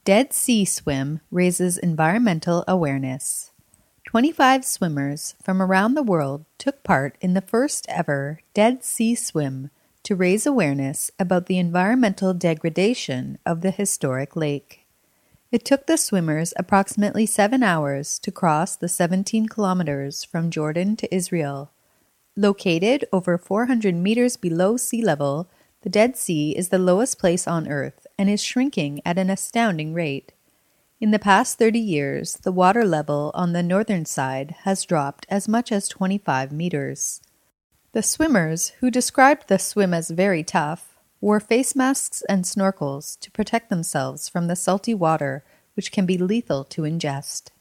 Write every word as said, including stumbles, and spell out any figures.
Dead Sea Swim raises environmental awareness. twenty-five swimmers from around the world took part in the first ever Dead Sea Swim to raise awareness about the environmental degradation of the historic lake. It took the swimmers approximately seven hours to cross the seventeen kilometers from Jordan to Israel. Located over four hundred meters below sea level, the Dead Sea is the lowest place on Earth and is shrinking at an astounding rate. In the past thirty years, the water level on the northern side has dropped as much as twenty-five meters. The swimmers, who described the swim as very tough, wore face masks and snorkels to protect themselves from the salty water, which can be lethal to ingest.